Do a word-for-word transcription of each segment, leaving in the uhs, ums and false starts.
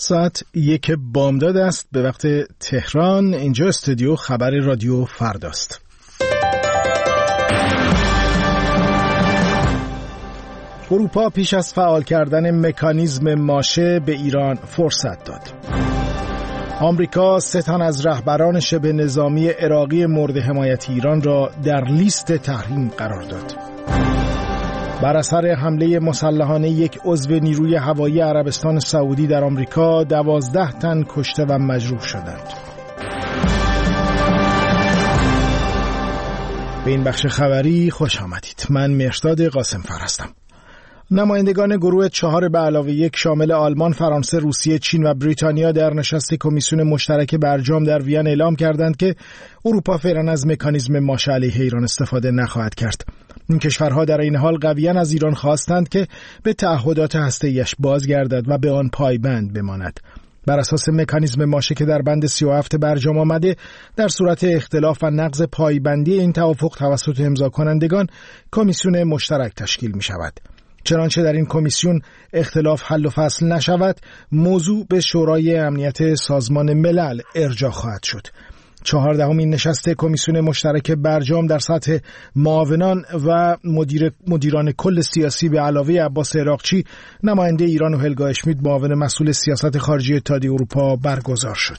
ساعت یک بامداد است به وقت تهران. اینجا استودیو خبر رادیو فرداست. اروپا پیش از فعال کردن مکانیزم ماشه به ایران فرصت داد. آمریکا سه تن از رهبران شبه نظامی عراقی مورد حمایت ایران را در لیست تحریم قرار داد. بر اثر حمله مسلحانه یک عضو نیروی هوایی عربستان سعودی در آمریکا دوازده تن کشته و مجروح شدند. به این بخش خبری خوش آمدید. من مهرداد قاسمفر هستم. نمایندگان گروه چهار به علاوه یک شامل آلمان، فرانسه، روسیه، چین و بریتانیا در نشست کمیسیون مشترک برجام در وین اعلام کردند که اروپا فعلا از مکانیزم ماشه علیه ایران استفاده نخواهد کرد. این کشورها در این حال قویاً از ایران خواستند که به تعهدات هسته‌ایش بازگردد و به آن پایبند بماند. بر اساس مکانیزم ماشه که در بند سی و هفت برجام آمده، در صورت اختلاف و نقض پایبندی این توافق توسط امضا کنندگان کمیسیون مشترک تشکیل می شود. چنانچه در این کمیسیون اختلاف حل و فصل نشود، موضوع به شورای امنیت سازمان ملل ارجاع خواهد شد. چهاردهمین نشست کمیسیون مشترک برجام در سطح معاونان و مدیر مدیران کل سیاسی به علاوه عباس عراقچی، نماینده ایران و هلگا اشمیت، معاون مسئول سیاست خارجی اتحادیه اروپا برگزار شد.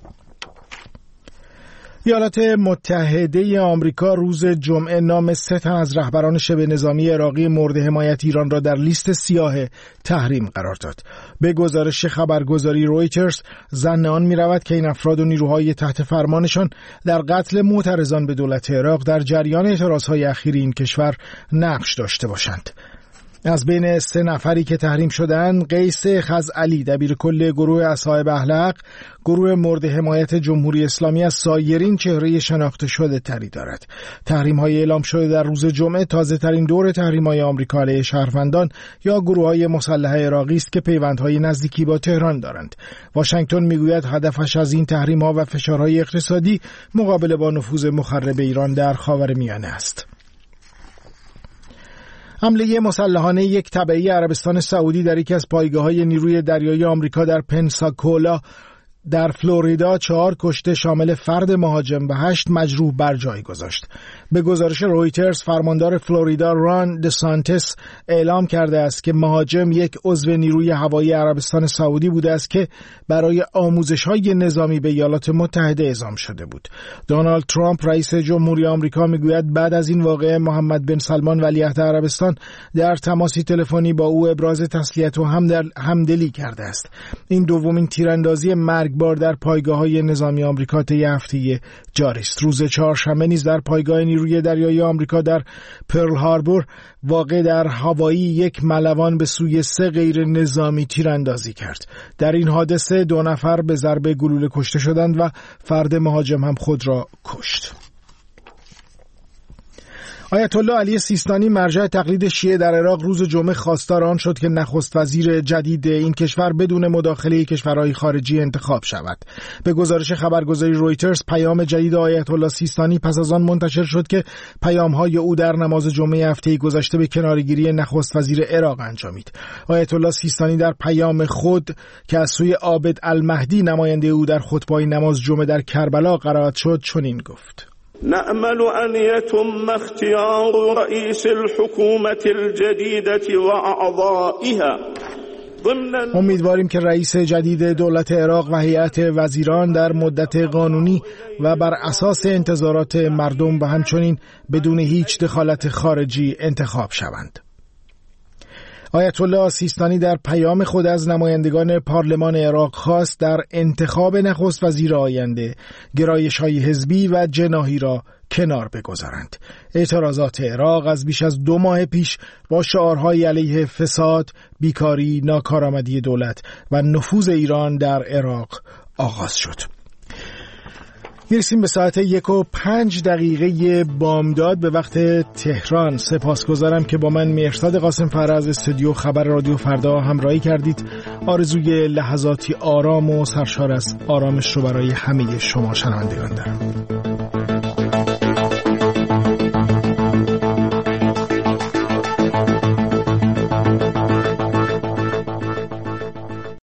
ایالات متحده آمریکا روز جمعه نام سه تن از رهبران شبه نظامی عراقی مورد حمایت ایران را در لیست سیاه تحریم قرار داد. به گزارش خبرگزاری رویترز، ظن آن می‌رود که این افراد و نیروهای تحت فرمانشان در قتل معترضان به دولت عراق در جریان اعتراضهای اخیر این کشور نقش داشته باشند. از بین سه نفری که تحریم شدند، قیس خزعلی دبیرکل گروه اصحاب اهل حق، گروه مورد حمایت جمهوری اسلامی، از سایرین چهره شناخته شده تری دارد. تحریم‌های اعلام شده در روز جمعه تازه ترین دور تحریم‌های آمریکا علیه شهروندان یا گروه‌های مسلح عراقی است که پیوندهای نزدیکی با تهران دارند. واشنگتن میگوید هدفش از این تحریم‌ها و فشارهای اقتصادی مقابله با نفوذ مخرب ایران در خاورمیانه است. حمله مسلحانه یک تبعی عربستان سعودی در یکی از پایگاه‌های نیروی دریایی آمریکا در پنساکولا در فلوریدا چهار کشته شامل فرد مهاجم و هشت مجروح بر جای گذاشت. به گزارش رویترز، فرماندار فلوریدا ران دسانتس اعلام کرده است که مهاجم یک عضو نیروی هوایی عربستان سعودی بوده است که برای آموزش‌های نظامی به ایالات متحده اعزام شده بود. دونالد ترامپ رئیس جمهوری آمریکا میگوید بعد از این واقعه محمد بن سلمان ولیعهد عربستان در تماسی تلفنی با او ابراز تسلیت و همدلی کرده است. این دومین تیراندازی مرگبار در پایگاه‌های نظامی آمریکا طی هفته جاری است. روز چهارشنبه نیز در پایگاه نیروی دریایی آمریکا در پرل هاربور واقع در هاوایی یک ملوان به سوی سه غیر نظامی تیراندازی کرد. در این حادثه دو نفر به ضربه گلوله کشته شدند و فرد مهاجم هم خود را کشت. آیت الله علی سیستانی، مرجع تقلید شیعه در عراق، روز جمعه خواستار آن شد که نخست وزیر جدید این کشور بدون مداخله کشورهای خارجی انتخاب شود. به گزارش خبرگزاری رویترز، پیام جدید آیت الله سیستانی پس از آن منتشر شد که پیام‌های او در نماز جمعه هفته گذشته به کناره‌گیری نخست وزیر عراق انجامید. آیت الله سیستانی در پیام خود که از سوی عابد المهدی نماینده او در خطبه نماز جمعه در کربلا قرائت شد چنین گفت: نأمل أن يتم اختيار رئيس الحكومة الجديدة وأعضائها. امیدواریم که رئیس جدید دولت عراق و هیئت وزیران در مدت قانونی و بر اساس انتظارات مردم و همچنین بدون هیچ دخالت خارجی انتخاب شوند. آیت الله سیستانی در پیام خود از نمایندگان پارلمان عراق خواست در انتخاب نخست وزیر آینده گرایش‌های حزبی و جناحی را کنار بگذارند. اعتراضات عراق از بیش از دو ماه پیش با شعارهای علیه فساد، بیکاری، ناکارآمدی دولت و نفوذ ایران در عراق آغاز شد. میرسیم به ساعت یک و پنج دقیقه بامداد به وقت تهران. سپاسگزارم که با من مهرداد قاسمفر از استودیو خبر رادیو فردا همراهی کردید. آرزوی لحظاتی آرام و سرشار از آرامش رو برای همه شما شنوندگان دارم.